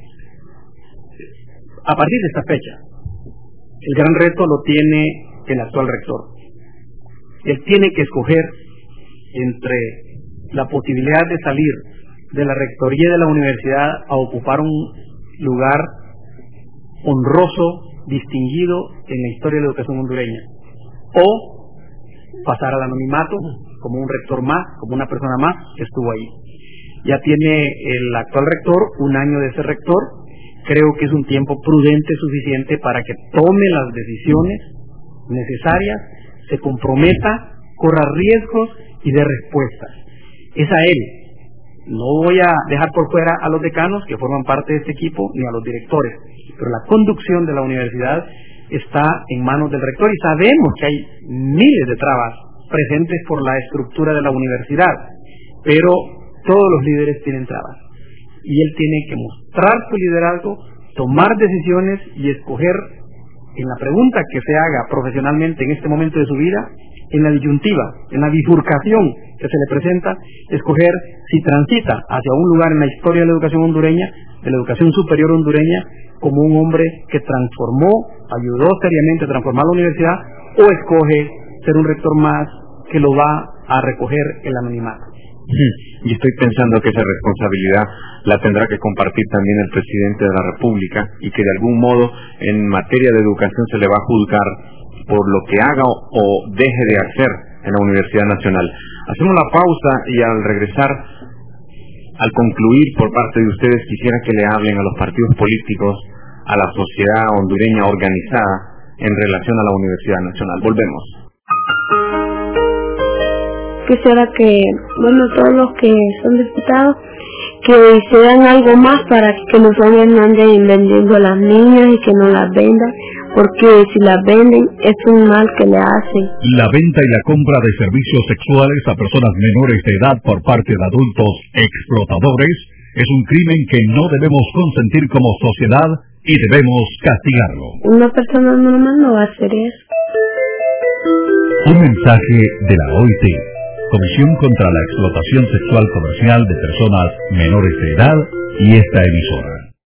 a partir de esta fecha, el gran reto lo tiene el actual rector. Él tiene que escoger entre la posibilidad de salir de la rectoría de la universidad a ocupar un lugar honroso, distinguido en la historia de la educación hondureña, o pasar al anonimato como un rector más, como una persona más que estuvo ahí. Ya tiene el actual rector 1 año de ser rector. Creo que es un tiempo prudente suficiente para que tome las decisiones necesarias, se comprometa, corra riesgos y dé respuestas. Es a él. No voy a dejar por fuera a los decanos que forman parte de este equipo, ni a los directores, pero la conducción de la universidad está en manos del rector, y sabemos que hay miles de trabas presentes por la estructura de la universidad, pero todos los líderes tienen trabas, y él tiene que mostrar su liderazgo, tomar decisiones y escoger en la pregunta que se haga profesionalmente en este momento de su vida, en la disyuntiva, en la bifurcación que se le presenta, escoger si transita hacia un lugar en la historia de la educación hondureña, de la educación superior hondureña, como un hombre que transformó, ayudó seriamente a transformar la universidad, o escoge ser un rector más que lo va a recoger el anonimato. Y estoy pensando que esa responsabilidad la tendrá que compartir también el presidente de la República, y que de algún modo en materia de educación se le va a juzgar por lo que haga o deje de hacer en la Universidad Nacional. Hacemos la pausa y al regresar, al concluir por parte de ustedes, quisiera que le hablen a los partidos políticos, a la sociedad hondureña organizada en relación a la Universidad Nacional. Volvemos. Quisiera que, todos los que son diputados, que hicieran algo más para que los hombres no anden vendiendo a las niñas y que no las vendan, porque si las venden es un mal que le hacen. La venta y la compra de servicios sexuales a personas menores de edad por parte de adultos explotadores es un crimen que no debemos consentir como sociedad y debemos castigarlo. Una persona normal no va a hacer eso. Un mensaje de la OIT, Comisión contra la Explotación Sexual Comercial de Personas Menores de Edad, y esta emisora.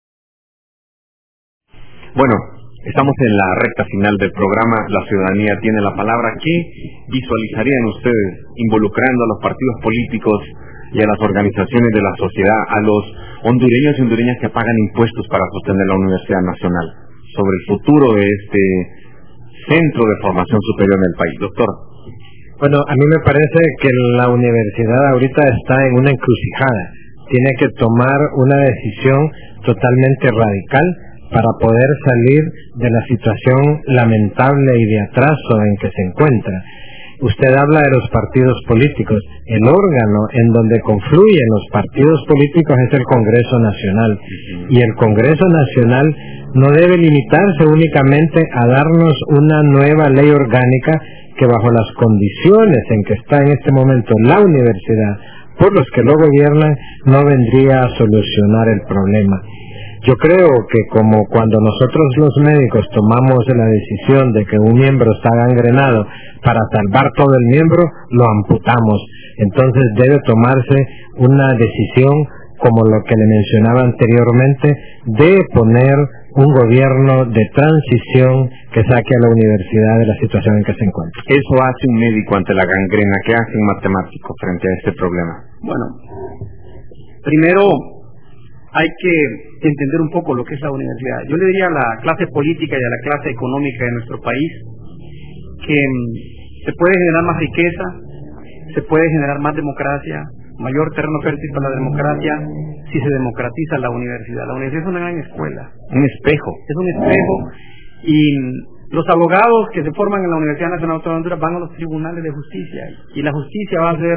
Bueno, estamos en la recta final del programa. La ciudadanía tiene la palabra. ¿Qué visualizarían ustedes involucrando a los partidos políticos y a las organizaciones de la sociedad, a los hondureños y hondureñas que pagan impuestos para sostener la Universidad Nacional, sobre el futuro de este centro de formación superior en el país? Doctor. Bueno, a mí me parece que la universidad ahorita está en una encrucijada. Tiene que tomar una decisión totalmente radical para poder salir de la situación lamentable y de atraso en que se encuentra. Usted habla de los partidos políticos. El órgano en donde confluyen los partidos políticos es el Congreso Nacional. Y el Congreso Nacional no debe limitarse únicamente a darnos una nueva ley orgánica que, bajo las condiciones en que está en este momento la universidad, por los que lo gobiernan, no vendría a solucionar el problema. Yo creo que, como cuando nosotros los médicos tomamos la decisión de que un miembro está gangrenado, para salvar todo el miembro lo amputamos. Entonces debe tomarse una decisión, como lo que le mencionaba anteriormente, de poner un gobierno de transición que saque a la universidad de la situación en que se encuentra. Eso hace un médico ante la gangrena. ¿Qué hace un matemático frente a este problema? Bueno, primero hay que entender un poco lo que es la universidad. Yo le diría a la clase política y a la clase económica de nuestro país que se puede generar más riqueza, se puede generar más democracia, mayor terreno fértil para la democracia si se democratiza la universidad. La universidad es una gran escuela. Un espejo. Es un espejo, y los abogados que se forman en la Universidad Nacional Autónoma de Honduras van a los tribunales de justicia, y la justicia va a ser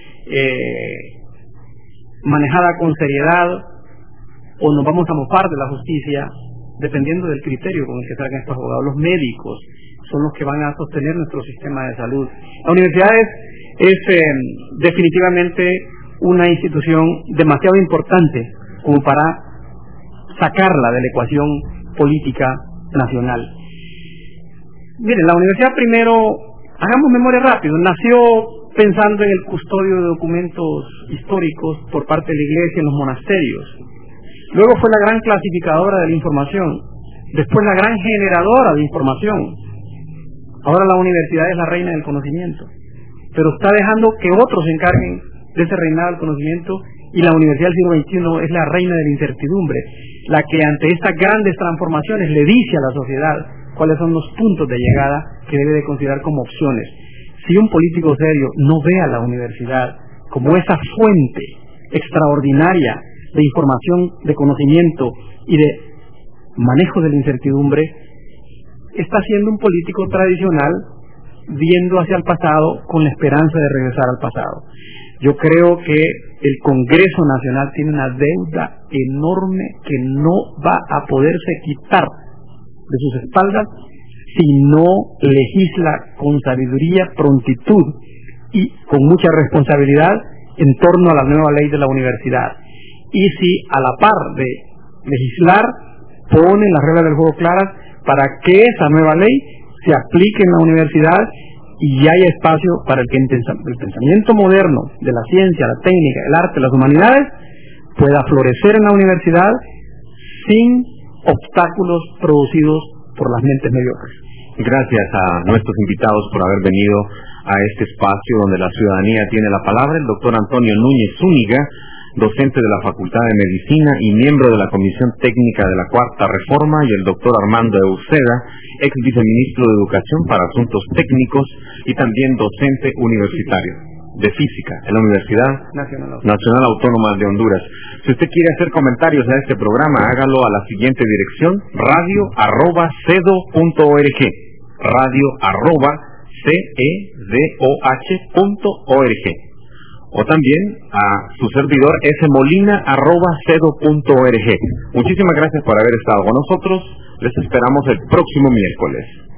manejada con seriedad, o nos vamos a mofar de la justicia dependiendo del criterio con el que salgan estos abogados. Los médicos son los que van a sostener nuestro sistema de salud. La universidad es definitivamente una institución demasiado importante como para sacarla de la ecuación política nacional. Miren, la universidad primero, hagamos memoria rápido, nació pensando en el custodio de documentos históricos por parte de la iglesia en los monasterios. Luego fue la gran clasificadora de la información, después la gran generadora de información. Ahora la universidad es la reina del conocimiento, pero está dejando que otros se encarguen de ese reinado del conocimiento, y la universidad del siglo XXI es la reina de la incertidumbre, la que ante estas grandes transformaciones le dice a la sociedad cuáles son los puntos de llegada que debe de considerar como opciones. Si un político serio no ve a la universidad como esa fuente extraordinaria de información, de conocimiento y de manejo de la incertidumbre, está siendo un político tradicional viendo hacia el pasado con la esperanza de regresar al pasado. Yo creo que el Congreso Nacional tiene una deuda enorme que no va a poderse quitar de sus espaldas si no legisla con sabiduría, prontitud y con mucha responsabilidad en torno a la nueva ley de la universidad. Y si a la par de legislar pone las reglas del juego claras para que esa nueva ley se aplique en la universidad y haya espacio para el que el pensamiento moderno de la ciencia, la técnica, el arte, las humanidades pueda florecer en la universidad sin obstáculos producidos por las mentes mediocres. Gracias a nuestros invitados por haber venido a este espacio donde la ciudadanía tiene la palabra. El doctor Antonio Núñez Zúñiga, docente de la Facultad de Medicina y miembro de la Comisión Técnica de la Cuarta Reforma, y el doctor Armando Euseda, ex viceministro de Educación para Asuntos Técnicos y también docente universitario de Física en la Universidad Nacional Autónoma de Honduras. Si usted quiere hacer comentarios a este programa, hágalo a la siguiente dirección: radio@cedo.org, radio@cedoh.org, o también a su servidor smolina@cedo.org. Muchísimas gracias por haber estado con nosotros. Les esperamos el próximo miércoles.